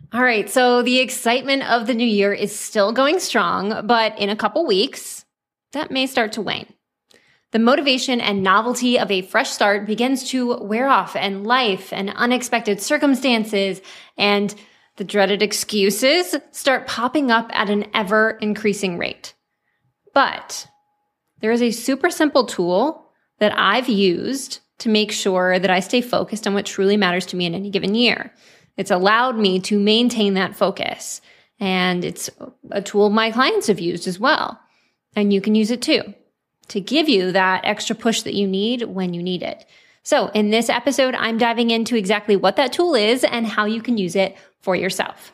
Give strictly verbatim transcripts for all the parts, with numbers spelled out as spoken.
All right, so the excitement of the new year is still going strong, but in a couple weeks, that may start to wane. The motivation and novelty of a fresh start begins to wear off, and life and unexpected circumstances and the dreaded excuses start popping up at an ever-increasing rate. But there is a super simple tool that I've used to make sure that I stay focused on what truly matters to me in any given year. It's allowed me to maintain that focus, and it's a tool my clients have used as well. And you can use it too, to give you that extra push that you need when you need it. So in this episode, I'm diving into exactly what that tool is and how you can use it for yourself.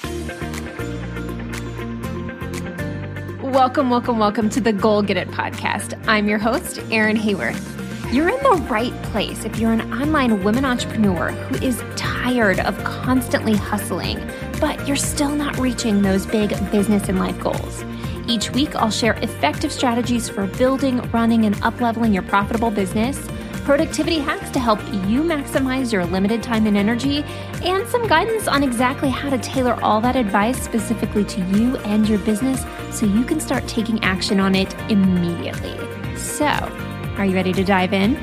Welcome, welcome, welcome to the Goal Get It podcast. I'm your host, Erin Hayworth. You're in the right place if you're an online women entrepreneur who is tired of constantly hustling, but you're still not reaching those big business and life goals. Each week, I'll share effective strategies for building, running, and up-leveling your profitable business, productivity hacks to help you maximize your limited time and energy, and some guidance on exactly how to tailor all that advice specifically to you and your business so you can start taking action on it immediately. So, are you ready to dive in?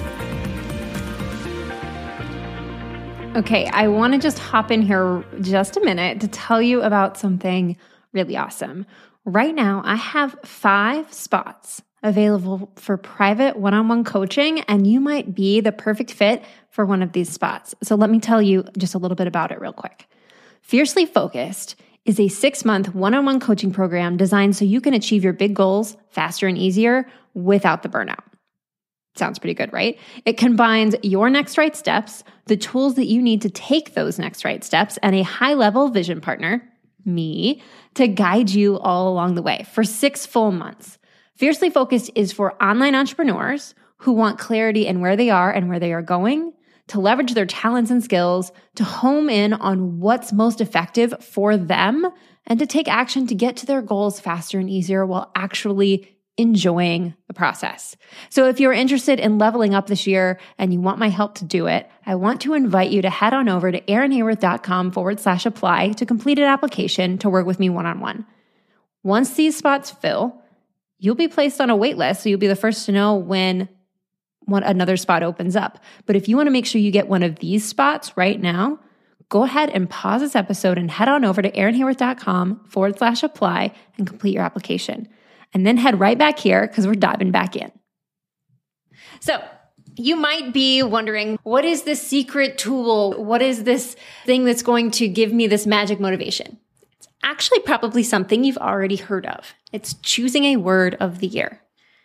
Okay, I want to just hop in here just a minute to tell you about something really awesome. Right now, I have five spots available for private one-on-one coaching, and you might be the perfect fit for one of these spots. So let me tell you just a little bit about it real quick. Fiercely Focused is a six-month one-on-one coaching program designed so you can achieve your big goals faster and easier without the burnout. Sounds pretty good, right? It combines your next right steps, the tools that you need to take those next right steps, and a high-level vision partner, me, to guide you all along the way for six full months. Fiercely Focused is for online entrepreneurs who want clarity in where they are and where they are going, to leverage their talents and skills, to home in on what's most effective for them, and to take action to get to their goals faster and easier while actually enjoying the process. So if you're interested in leveling up this year and you want my help to do it, I want to invite you to head on over to erinhayworth.com forward slash apply to complete an application to work with me one-on-one. Once these spots fill, you'll be placed on a wait list, so you'll be the first to know when one another spot opens up. But if you want to make sure you get one of these spots right now, go ahead and pause this episode and head on over to erinhayworth.com forward slash apply and complete your application. And then head right back here because we're diving back in. So you might be wondering, what is this secret tool? What is this thing that's going to give me this magic motivation? It's actually probably something you've already heard of. It's choosing a word of the year.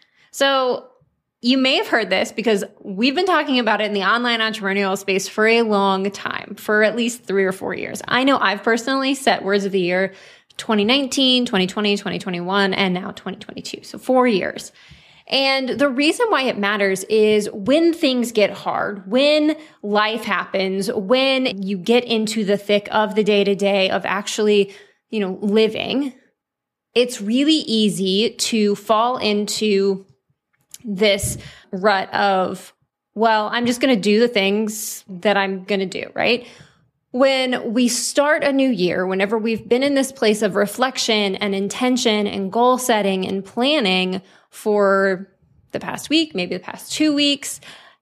So you may have heard this because we've been talking about it in the online entrepreneurial space for a long time, for at least three or four years. I know I've personally set words of the year twenty nineteen, twenty twenty, twenty twenty-one, and now twenty twenty-two. So four years. And the reason why it matters is when things get hard, when life happens, when you get into the thick of the day-to-day of actually, you know, living, it's really easy to fall into this rut of, well, I'm just going to do the things that I'm going to do, right? When we start a new year, whenever we've been in this place of reflection and intention and goal setting and planning for the past week, maybe the past two weeks,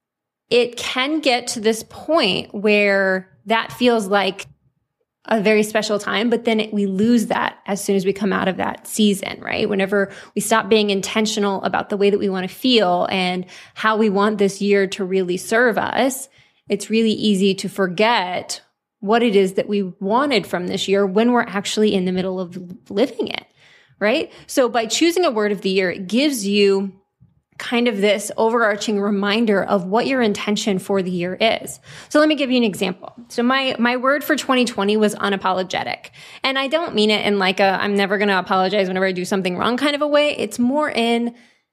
it can get to this point where that feels like a very special time, but then it, we lose that as soon as we come out of that season, right? Whenever we stop being intentional about the way that we want to feel and how we want this year to really serve us, it's really easy to forget what it is that we wanted from this year when we're actually in the middle of living it, right? So by choosing a word of the year, it gives you kind of this overarching reminder of what your intention for the year is. So let me give you an example. So my my word for twenty twenty was unapologetic. And I don't mean it in like a I'm never going to apologize whenever I do something wrong kind of a way. It's more in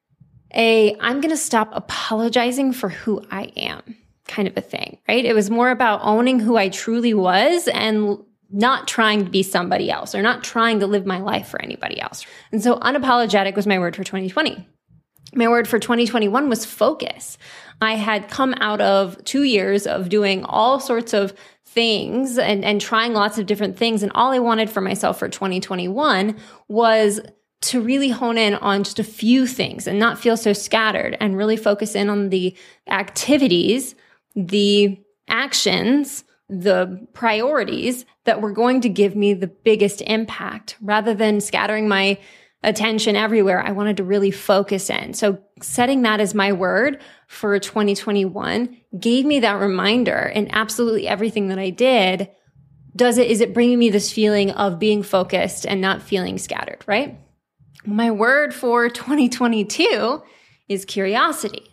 a I'm going to stop apologizing for who I am kind of a thing, right? It was more about owning who I truly was and not trying to be somebody else or not trying to live my life for anybody else. And so unapologetic was my word for twenty twenty. My word for twenty twenty-one was focus. I had come out of two years of doing all sorts of things and, and trying lots of different things. And all I wanted for myself for twenty twenty-one was to really hone in on just a few things and not feel so scattered and really focus in on the activities, the actions, the priorities that were going to give me the biggest impact rather than scattering my attention everywhere. I wanted to really focus in. So setting that as my word for twenty twenty-one gave me that reminder in absolutely everything that I did. Does it, is it bringing me this feeling of being focused and not feeling scattered, right? My word for twenty twenty-two is curiosity.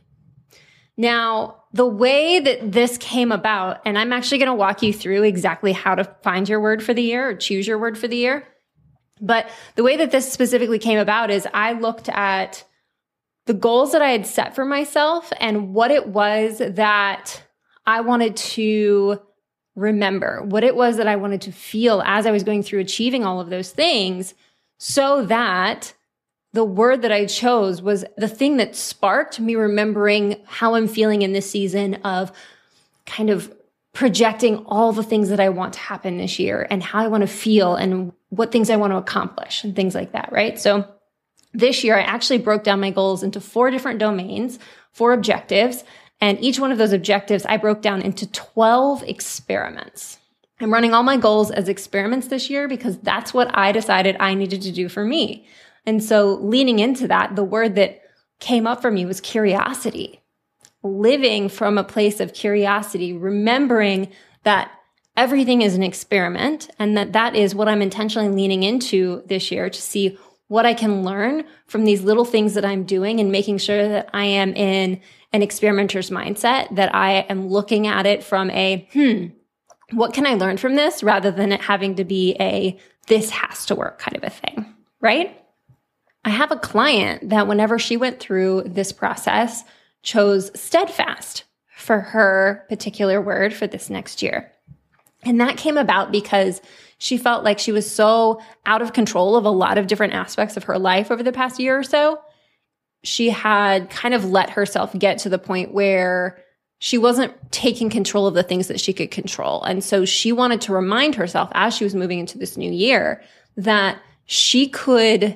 Now, the way that this came about, and I'm actually going to walk you through exactly how to find your word for the year or choose your word for the year. But the way that this specifically came about is I looked at the goals that I had set for myself and what it was that I wanted to remember, what it was that I wanted to feel as I was going through achieving all of those things, so that the word that I chose was the thing that sparked me remembering how I'm feeling in this season of kind of projecting all the things that I want to happen this year and how I want to feel and what things I want to accomplish and things like that, right? So this year, I actually broke down my goals into four different domains, four objectives, and each one of those objectives I broke down into twelve experiments. I'm running all my goals as experiments this year because that's what I decided I needed to do for me. And so leaning into that, the word that came up for me was curiosity. Living from a place of curiosity, remembering that everything is an experiment and that that is what I'm intentionally leaning into this year to see what I can learn from these little things that I'm doing and making sure that I am in an experimenter's mindset, that I am looking at it from a, hmm, what can I learn from this rather than it having to be a, this has to work kind of a thing, right? I have a client that whenever she went through this process, chose steadfast for her particular word for this next year. And that came about because she felt like she was so out of control of a lot of different aspects of her life over the past year or so. She had kind of let herself get to the point where she wasn't taking control of the things that she could control. And so she wanted to remind herself as she was moving into this new year that she could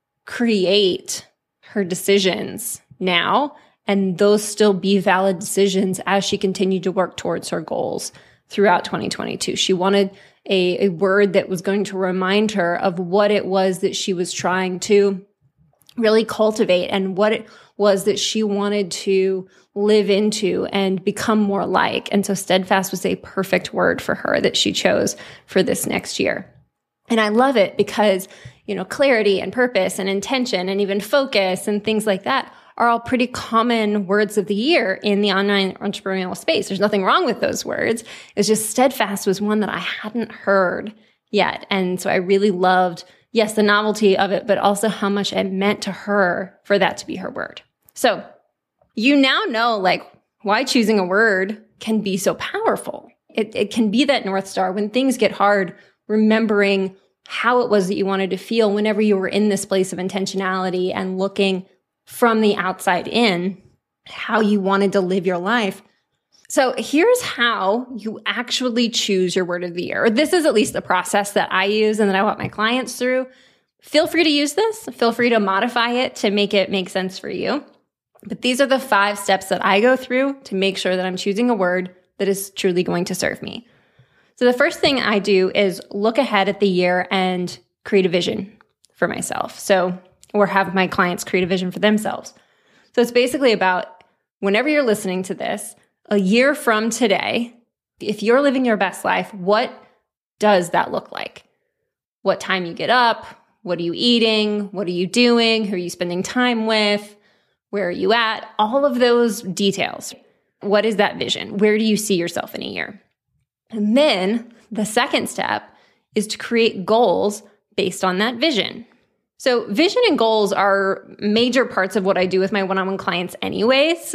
create her decisions now, and those still be valid decisions as she continued to work towards her goals throughout twenty twenty-two. She wanted a, a word that was going to remind her of what it was that she was trying to really cultivate and what it was that she wanted to live into and become more like. And so steadfast was a perfect word for her that she chose for this next year. And I love it because, you know, clarity and purpose and intention and even focus and things like that are all pretty common words of the year in the online entrepreneurial space. There's nothing wrong with those words. It's just steadfast was one that I hadn't heard yet. And so I really loved, yes, the novelty of it, but also how much it meant to her for that to be her word. So you now know like why choosing a word can be so powerful. It, it can be that North Star when things get hard, remembering how it was that you wanted to feel whenever you were in this place of intentionality and looking from the outside in, how you wanted to live your life. So here's how you actually choose your word of the year. This is at least the process that I use and that I want my clients through. Feel free to use this. Feel free to modify it to make it make sense for you. But these are the five steps that I go through to make sure that I'm choosing a word that is truly going to serve me. So the first thing I do is look ahead at the year and create a vision for myself. So, or have my clients create a vision for themselves. So it's basically about whenever you're listening to this, a year from today, if you're living your best life, what does that look like? What time you get up? What are you eating? What are you doing? Who are you spending time with? Where are you at? All of those details. What is that vision? Where do you see yourself in a year? And then the second step is to create goals based on that vision. So vision and goals are major parts of what I do with my one-on-one clients anyways.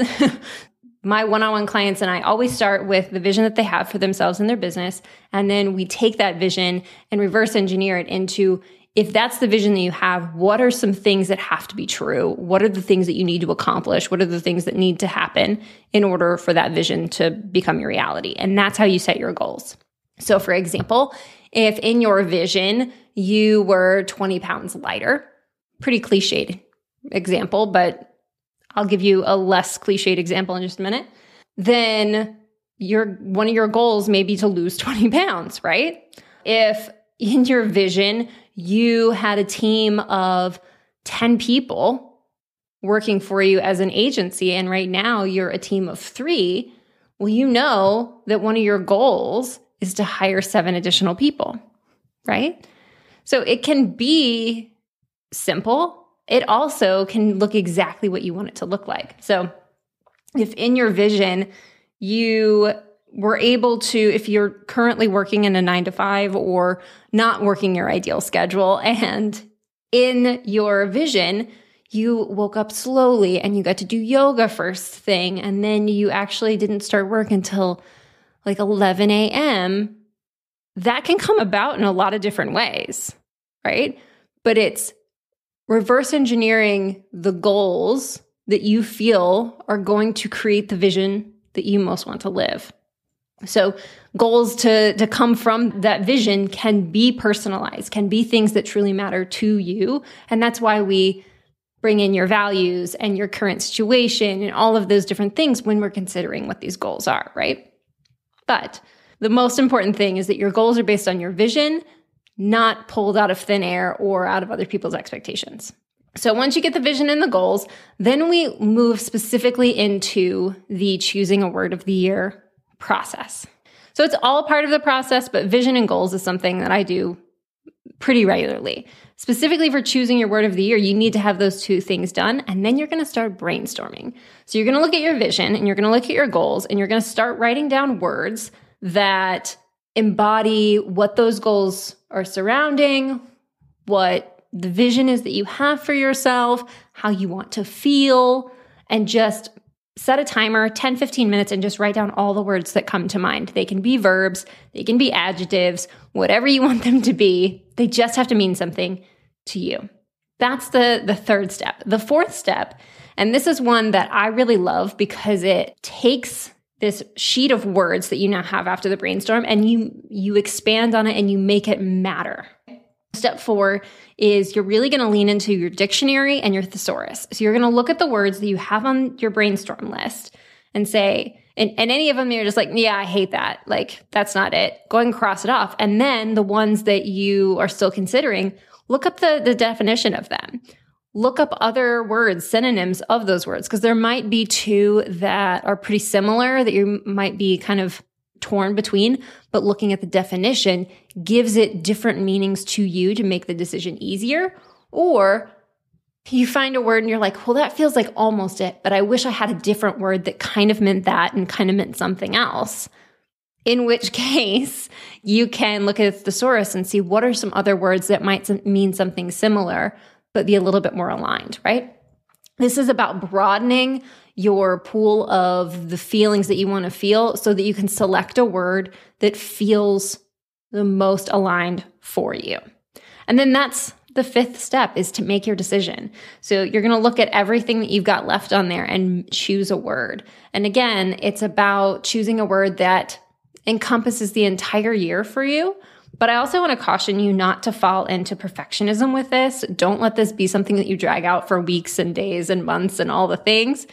My one-on-one clients and I always start with the vision that they have for themselves and their business. And then we take that vision and reverse engineer it into, if that's the vision that you have, what are some things that have to be true? What are the things that you need to accomplish? What are the things that need to happen in order for that vision to become your reality? And that's how you set your goals. So for example, if in your vision you were twenty pounds lighter, pretty cliched example, but I'll give you a less cliched example in just a minute, then your one of your goals may be to lose twenty pounds, right? If in your vision you had a team of ten people working for you as an agency, and right now you're a team of three, well, you know that one of your goals is to hire seven additional people, right? So it can be simple. It also can look exactly what you want it to look like. So if in your vision you were able to, if you're currently working in a nine to five or not working your ideal schedule, and in your vision, you woke up slowly and you got to do yoga first thing, and then you actually didn't start work until like eleven a.m., that can come about in a lot of different ways, right? But it's reverse engineering the goals that you feel are going to create the vision that you most want to live. So goals to, to come from that vision can be personalized, can be things that truly matter to you. And that's why we bring in your values and your current situation and all of those different things when we're considering what these goals are, right? But the most important thing is that your goals are based on your vision, not pulled out of thin air or out of other people's expectations. So once you get the vision and the goals, then we move specifically into the choosing a word of the year process. So it's all part of the process, but vision and goals is something that I do pretty regularly. Specifically for choosing your word of the year, you need to have those two things done, and then you're going to start brainstorming. So you're going to look at your vision and you're going to look at your goals, and you're going to start writing down words that embody what those goals are surrounding, what the vision is that you have for yourself, how you want to feel, and just set a timer, ten, fifteen minutes, and just write down all the words that come to mind. They can be verbs, they can be adjectives, whatever you want them to be. They just have to mean something to you. That's the, the third step. The fourth step, and this is one that I really love because it takes this sheet of words that you now have after the brainstorm and you you expand on it and you make it matter. Step four is you're really going to lean into your dictionary and your thesaurus. So you're going to look at the words that you have on your brainstorm list and say, and, and any of them you're just like, yeah, I hate that. Like, that's not it. Go ahead and cross it off. And then the ones that you are still considering, look up the, the definition of them. Look up other words, synonyms of those words, because there might be two that are pretty similar that you might be kind of torn between, but looking at the definition gives it different meanings to you to make the decision easier. Or you find a word and you're like, well, that feels like almost it, but I wish I had a different word that kind of meant that and kind of meant something else. In which case, you can look at the thesaurus and see what are some other words that might mean something similar, but be a little bit more aligned, right? This is about broadening your pool of the feelings that you want to feel so that you can select a word that feels the most aligned for you. And then that's the fifth step, is to make your decision. So you're going to look at everything that you've got left on there and choose a word. And again, it's about choosing a word that encompasses the entire year for you. But I also want to caution you not to fall into perfectionism with this. Don't let this be something that you drag out for weeks and days and months and all the things.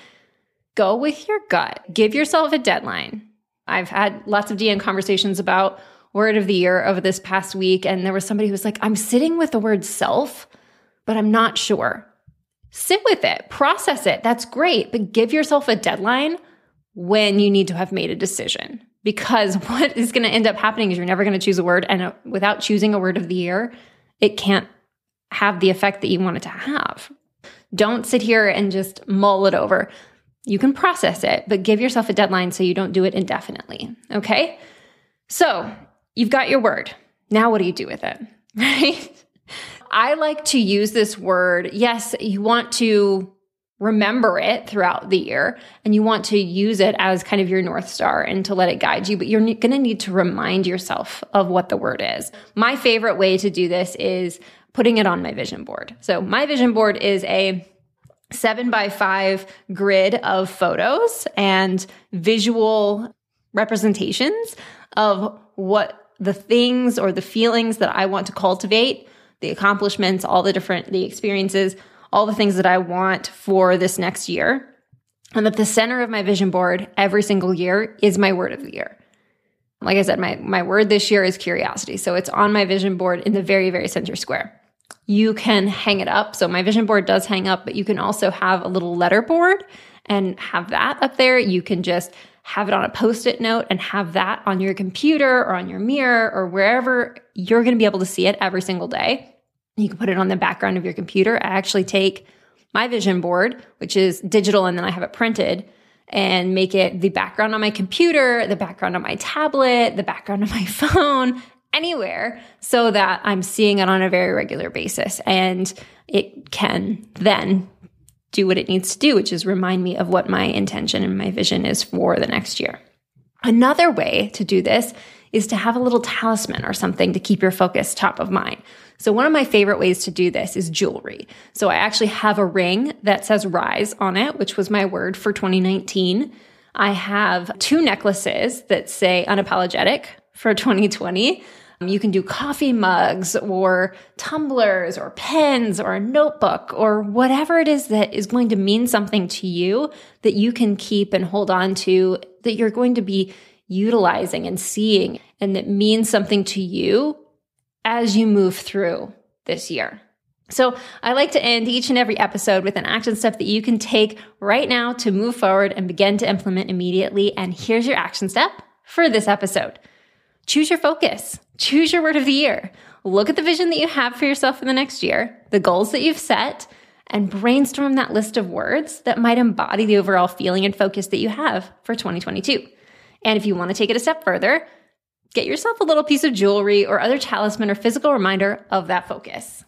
Go with your gut. Give yourself a deadline. I've had lots of D M conversations about word of the year over this past week, and there was somebody who was like, I'm sitting with the word self, but I'm not sure. Sit with it. Process it. That's great. But give yourself a deadline when you need to have made a decision. Because what is going to end up happening is you're never going to choose a word, and without choosing a word of the year, it can't have the effect that you want it to have. Don't sit here and just mull it over. You can process it, but give yourself a deadline so you don't do it indefinitely, okay? So you've got your word. Now what do you do with it, right? I like to use this word. Yes, you want to remember it throughout the year, and you want to use it as kind of your North Star and to let it guide you, but you're going to need to remind yourself of what the word is. My favorite way to do this is putting it on my vision board. So my vision board is a seven by five grid of photos and visual representations of what the things or the feelings that I want to cultivate, the accomplishments, all the different, the experiences, all the things that I want for this next year. And that the center of my vision board every single year is my word of the year. Like I said, my, my word this year is curiosity. So it's on my vision board in the very, very center square. You can hang it up. So my vision board does hang up, but you can also have a little letter board and have that up there. You can just have it on a Post-it note and have that on your computer or on your mirror or wherever you're going to be able to see it every single day. You can put it on the background of your computer. I actually take my vision board, which is digital, and then I have it printed, and make it the background on my computer, the background on my tablet, the background on my phone, anywhere, so that I'm seeing it on a very regular basis. And it can then do what it needs to do, which is remind me of what my intention and my vision is for the next year. Another way to do this is to have a little talisman or something to keep your focus top of mind. So one of my favorite ways to do this is jewelry. So I actually have a ring that says Rise on it, which was my word for twenty nineteen. I have two necklaces that say Unapologetic for twenty twenty. You can do coffee mugs or tumblers or pens or a notebook or whatever it is that is going to mean something to you that you can keep and hold on to, that you're going to be utilizing and seeing, and that means something to you as you move through this year. So I like to end each and every episode with an action step that you can take right now to move forward and begin to implement immediately. And here's your action step for this episode. Choose your focus. Choose your word of the year. Look at the vision that you have for yourself for the next year, the goals that you've set, and brainstorm that list of words that might embody the overall feeling and focus that you have for twenty twenty-two. And if you want to take it a step further, get yourself a little piece of jewelry or other talisman or physical reminder of that focus.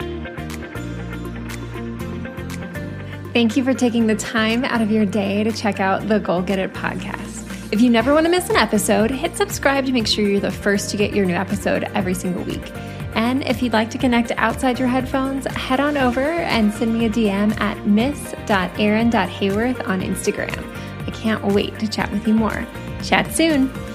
Thank you for taking the time out of your day to check out the Goal Get It podcast. If you never want to miss an episode, hit subscribe to make sure you're the first to get your new episode every single week. And if you'd like to connect outside your headphones, head on over and send me a D M at miss dot erin dot hayworth on Instagram. I can't wait to chat with you more. Chat soon.